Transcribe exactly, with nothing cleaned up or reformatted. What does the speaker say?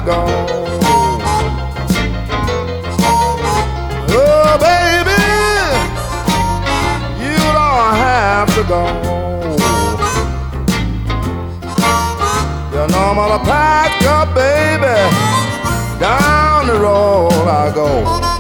go. Oh, baby, you don't have to go. You know I'm gonna pack up, baby. Down the road I go.